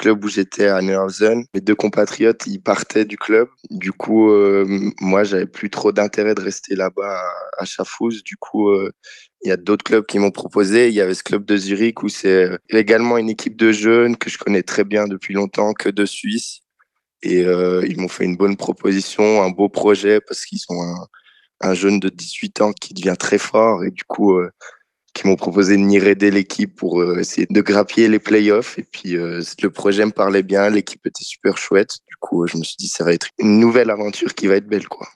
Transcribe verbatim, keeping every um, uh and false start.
club où j'étais à Neuhausen. Mes deux compatriotes, ils partaient du club. Du coup, euh, moi, j'avais plus trop d'intérêt de rester là-bas à, à Schaffhouse. Du coup, euh, il y a d'autres clubs qui m'ont proposé. Il y avait ce club de Zurich où c'est également une équipe de jeunes que je connais très bien depuis longtemps, que de Suisse. Et euh, ils m'ont fait une bonne proposition, un beau projet parce qu'ils ont un, un jeune de dix-huit ans qui devient très fort et du coup, euh, qui m'ont proposé de venir aider l'équipe pour euh, essayer de grappiller les playoffs. Et puis, euh, le projet me parlait bien, l'équipe était super chouette. Du coup, je me suis dit, ça va être une nouvelle aventure qui va être belle, quoi.